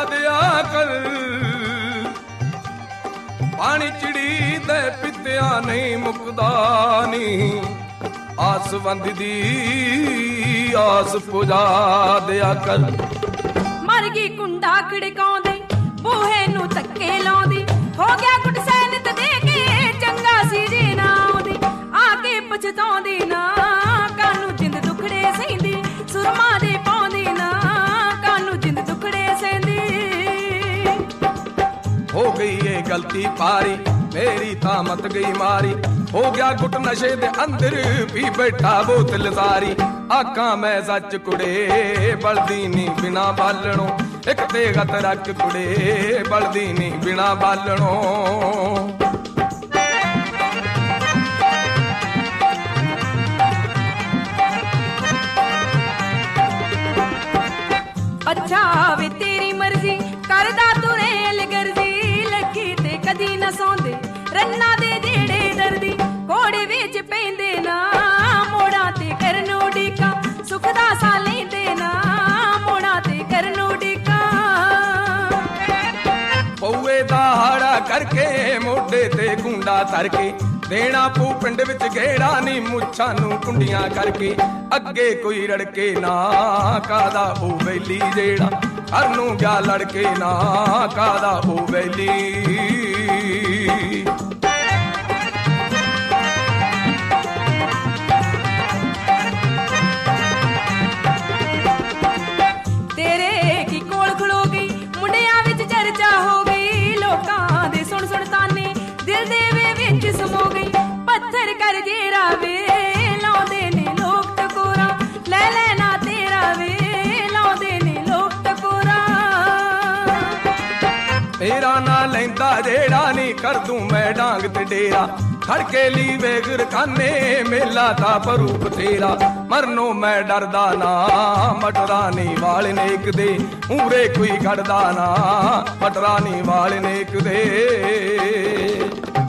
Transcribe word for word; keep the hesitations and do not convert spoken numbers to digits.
ਦਿਆ ਕਰ। ਪਾਣੀ ਚਿੜੀ ਦੇ ਪਿੱਤਿਆਂ ਨਹੀਂ ਮੁੱਕਦਾ ਨੀ, ਆਸਵੰਦ ਦੀ ਆਸ ਪੁਜਾ ਦਿਆ ਕਰ। ਮਰ ਗਈ ਕੁੰਡਾ ਖੜਕਾਉਂਦੀ, ਬੂਹੇ ਨੂੰ ਧੱਕੇ ਲਾਉਂਦੀ, ਹੋ ਗਿਆ ਗੁੱਟ ਸੈਨਤ ਦੇ ਕੇ ਚੰਗਾ ਸੀ ਜੇ ਨਾ ਆਉਂਦੀ। ਆ ਕੇ ਪਛਤਾਉਂਦੀ ਨਾ ਕਾਨੂੰ ਜਿੰਦ ਦੁਖੜੇ ਸਹਿੰਦੀ, ਸੁਰਮਾ ਦੇ ਪਾਉਂਦੀ ਨਾ ਕਾਨੂੰ ਜਿੰਦ ਦੁਖੜੇ ਸਹਿੰਦੀ। ਹੋ ਗਈ ਏ ਗਲਤੀ ਪਾਰੀ ਮੇਰੀ ਤਾਂ ਮਤ ਗਈ ਮਾਰੀ, ਹੋ ਗਿਆ ਗੁੱਟ ਨਸ਼ੇ ਦੇ ਅੰਦਰ ਪੀ ਬੈਠਾ ਬੋਤਲ ਸਾਰੀ। ਆਕਾਂ ਮੈਂ ਸੱਚ ਕੁੜੇ ਬਲਦੀ ਨੀ ਬਿਨਾ ਬਾਲਣੋਂ, ਇੱਕ ਤੇ ਗਤ ਰੱਖ ਕੁੜੇ ਬਲਦੀ ਨੀ ਬਿਨਾ ਬਾਲਣੋਂ। ਅੱਛਾ ਵੇ ਤੇਰੀ ਮਰਜ਼ੀ ਕਰਦਾ ਤੂੰ ਰੇਲ ਗਰਜੀ, ਲੱਗੀ ਤੇ ਕਦੀ ਨਾ ਸੌਂਦੇ ਰੰਨਾ ਦੇ ਜਿਹੜੇ ਦਰਦੀ। ਘੋੜੇ ਵਿੱਚ ਪੈਂਦੇ ਨਾ ਮੋੜਾਂ ਤੇ ਕਰਨ ਉਡੀਕਾਂ, ਸੁੱਖ ਦਾ ਸਾ ਲੈਂਦੇ ਨਾ ਮੋੜਾਂ ਤੇ ਕਰਨ ਉਡੀਕਾਂ। ਪਊਏ ਦਾ ਹਾੜਾ ਕਰਕੇ ਮੋਢੇ ਤੇ ਗੁੰਡਾ ਧਰ ਕੇ, ਦੇਣਾ ਪੂ ਪਿੰਡ ਵਿੱਚ ਗੇੜਾ ਨੀ ਮੁੱਛਾਂ ਨੂੰ ਕੁੰਡੀਆਂ ਕਰਕੇ। ਅੱਗੇ ਕੋਈ ਰੜਕੇ ਨਾ ਕਾਦਾ ਉਹ ਵੈਲੀ ਜਿਹੜਾ, ਹਰ ਨੂੰ ਗਿਆ ਲੜਕੇ ਨਾ ਕਾਦਾ ਉਹ ਵੈਲੀ। ਤੇਰੇ ਕੀ ਕੋਲ ਖਲੋ ਗਈ ਮੁੰਡਿਆਂ ਵਿੱਚ ਚਰਚਾ ਹੋ ਗਈ, ਲੋਕਾਂ ਦੇ ਸੁਣ ਸੁਣ ਤਾਨੇ ਦਿਲ ਦੇ ਵੇ ਵਿੱਚ ਸਮੋ ਗਈ। ਪੱਥਰ ਕਰ ਜੇਰਾ ਵੇ ਲਾਉਂਦੇ ਨੇ ਲੋਕ ਟਕੋਰਾ, ਲੈ ਲੈ ਨਾ ਤੇਰਾ ਵੇ ਲਾਉਂਦੇ ਨੇ ਲੋਕ ਟਕੋਰਾ। ਤੇਰਾ ਨਾ ਲੈਂਦਾ ਜਿਹੜਾ ਨੀ ਕਰ ਦੂੰ ਮੈਂ ਡਾਂਗ ਤੇ ਡੇਰਾ, ਖੜਕੇ ਲੀ ਵੇਗਰ ਖਾਨੇ ਮੇਲਾ ਤਾਂ ਪਰੂ ਬਥੇਰਾ। ਮਰਨੋਂ ਮੈਂ ਡਰਦਾ ਨਾ ਮਟਰਾਨੀ ਵਾਲ ਨੇਕ ਦੇ, ਮੂਰੇ ਕੋਈ ਖੜਦਾ ਨਾ ਮਟਰਾਨੀ ਵਾਲ ਨੇਕ ਦੇ।